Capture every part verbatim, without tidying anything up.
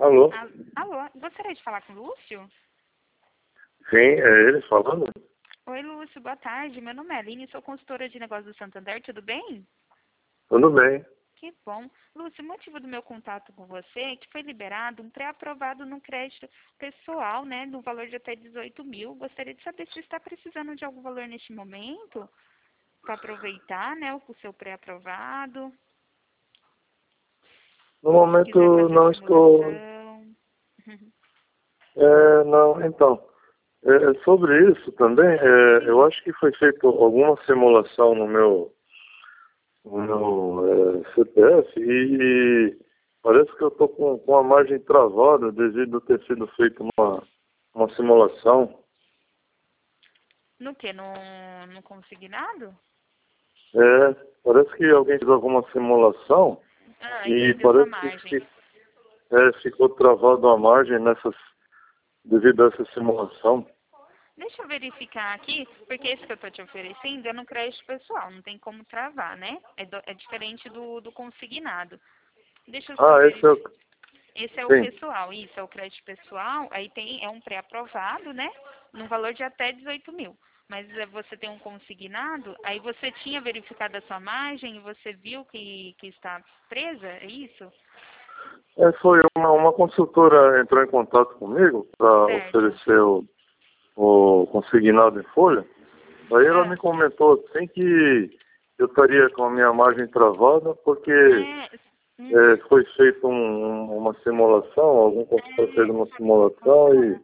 Alô? Al- Alô, gostaria de falar com o Lúcio? Sim, é ele falando? Oi, Lúcio, boa tarde. Meu nome é Aline, sou consultora de negócios do Santander, tudo bem? Tudo bem. Que bom. Lúcio, o motivo do meu contato com você é que foi liberado um pré-aprovado no crédito pessoal, né, no valor de até dezoito mil. Gostaria de saber se está precisando de algum valor neste momento, para aproveitar, né, o seu pré-aprovado. No Ou se quiser momento fazer não estou. simulação. É, não, então. É, sobre isso também, é, eu Sim. acho que foi feita alguma simulação no meu, no meu é, C P F e parece que eu estou com, com a margem travada devido a ter sido feita uma, uma simulação. No que? No, no consignado? É, parece que alguém fez alguma simulação Ah, e e perdeu sua parece que margem. fi- é, ficou travado a margem nessas, devido a essa simulação. Deixa eu verificar aqui, porque esse que eu estou te oferecendo é no crédito pessoal, não tem como travar, né? É, do- é diferente do, do consignado. Deixa eu só Ah, esse é o... verificar. Esse é o Sim. pessoal, isso, é o crédito pessoal, aí tem, é um pré-aprovado, né? No valor de até dezoito mil. Mas eh, você tem um consignado, aí você tinha verificado a sua margem e você viu que, que está presa, é isso? É, foi uma, uma consultora entrou em contato comigo para Certo. oferecer o, o consignado em folha. Aí ela Ah, me comentou assim que eu estaria com a minha margem travada porque é, é, uhum, foi feita um, um- uma simulação, algum consultor fez uma simulação e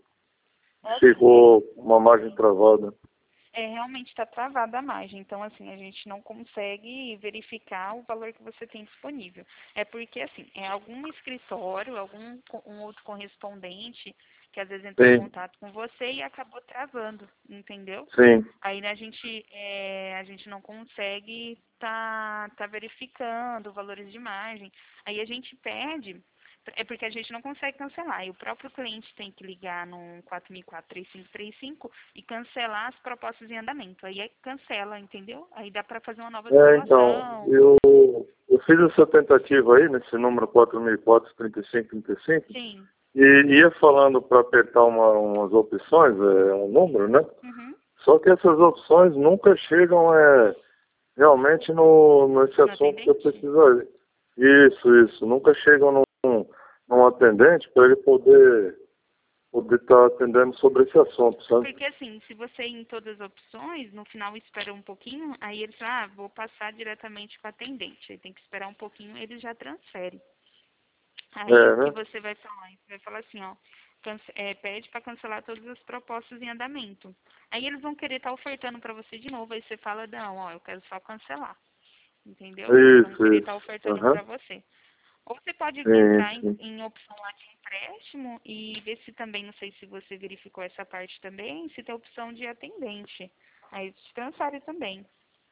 é, ficou uma margem travada. é, realmente está travada a margem. Então, assim, a gente não consegue verificar o valor que você tem disponível. É porque, assim, é algum escritório, algum co- um outro correspondente que às vezes entrou em Sim, contato com você e acabou travando, entendeu? sim. Aí né, a gente, é, a gente não consegue tá, tá verificando valores de margem. Aí a gente pede, é porque a gente não consegue cancelar. E o próprio cliente tem que ligar no quatro mil e quatro, três cinco três cinco e cancelar as propostas em andamento. Aí é cancela, entendeu? Aí dá para fazer uma nova É, então, simulação. eu, eu fiz essa tentativa aí, nesse número quatro mil e quatro, trinta e cinco, trinta e cinco. Sim. E ia falando para apertar uma, umas opções, é um número, né? Uhum. Só que essas opções nunca chegam é, realmente no, nesse No assunto que eu atendente? precisaria. Isso, isso. Nunca chegam num, num atendente para ele poder poder estar atendendo sobre esse assunto, sabe? Porque assim, se você ir em todas as opções, no final espera um pouquinho, aí eles falam, ah, vou passar diretamente com o atendente. Aí tem que esperar um pouquinho, ele já transfere. Aí É, o que né? você vai falar? Você vai falar assim, ó, cance- é, pede para cancelar todas as propostas em andamento. Aí eles vão querer estar ofertando para você de novo, aí você fala, não, ó, eu quero só cancelar. Entendeu? Eles vão Isso, querer estar isso. ofertando Aham. para você. Ou você pode Sim, entrar em, sim. em opção lá de empréstimo e ver se também, não sei se você verificou essa parte também, se tem opção de atendente. Aí te transfere também.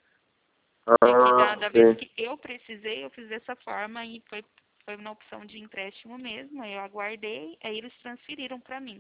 É que Ah, da, da vez sim. que eu precisei, eu fiz dessa forma e foi, foi na opção de empréstimo mesmo. Aí eu aguardei, aí eles transferiram para mim.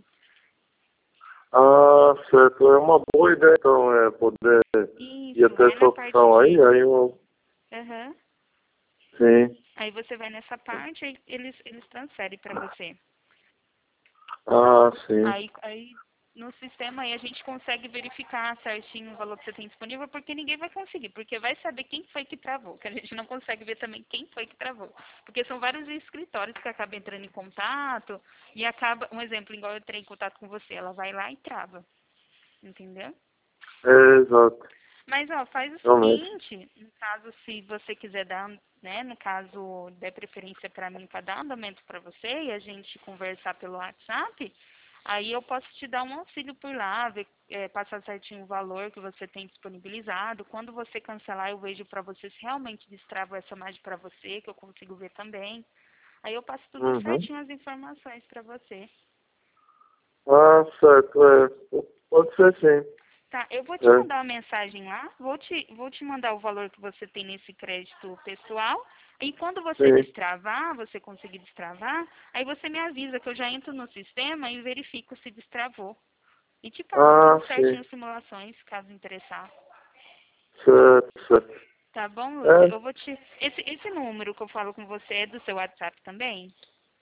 Ah, certo. É uma boa ideia, então, é poder ir Isso, até vai essa na parte opção aí, de. aí eu... Aham. Sim. Aí você vai nessa parte e eles, eles transferem para você. Ah, sim. Aí, aí no sistema aí a gente consegue verificar certinho o valor que você tem disponível, porque ninguém vai conseguir, porque vai saber quem foi que travou, que a gente não consegue ver também quem foi que travou. Porque são vários escritórios que acabam entrando em contato e acaba, um exemplo, igual eu entrei em contato com você, ela vai lá e trava, entendeu? É, exato. Mas ó, faz o Realmente. seguinte, no caso se você quiser dar, né, no caso der preferência para mim para dar andamento para você e a gente conversar pelo WhatsApp, aí eu posso te dar um auxílio por lá, ver, é, passar certinho o valor que você tem disponibilizado. Quando você cancelar, eu vejo para você se realmente destrava essa margem para você, que eu consigo ver também. Aí eu passo tudo Uhum. certinho as informações para você. Ah, certo. É. Pode ser sim. Tá, eu vou te É. mandar uma mensagem lá, vou te, vou te mandar o valor que você tem nesse crédito pessoal. E quando você Sim. destravar, você conseguir destravar, aí você me avisa que eu já entro no sistema e verifico se destravou. E te passo Ah, tudo certinho sim. as simulações, caso interessar. Certo, certo. Tá bom, Lúcia? É. Eu vou te. Esse, esse número que eu falo com você é do seu WhatsApp também?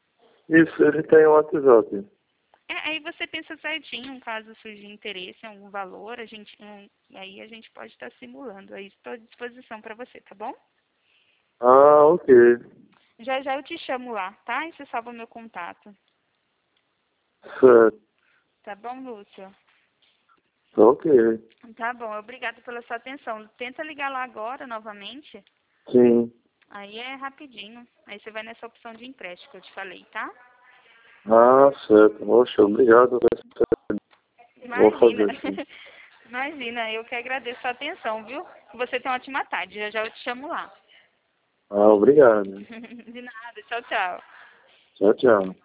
Isso, ele tem o WhatsApp. É, aí você pensa certinho, caso surgir interesse em algum valor, a gente, um, aí a gente pode estar simulando. Aí estou à disposição para você, tá bom? Ah, ok. Já já eu te chamo lá, tá? E você salva meu contato. Certo. Tá bom, Lúcio? Ok. Tá bom, obrigada pela sua atenção. Tenta ligar lá agora novamente. Sim. Aí é rapidinho. Aí você vai nessa opção de empréstimo que eu te falei, tá? Ah, certo. Poxa, obrigado. Vou Imagina. fazer sim. Imagina, eu que agradeço a atenção, viu? Você tem uma ótima tarde. Já já eu te chamo lá. Ah, obrigado. De nada. Tchau, tchau. Tchau, tchau.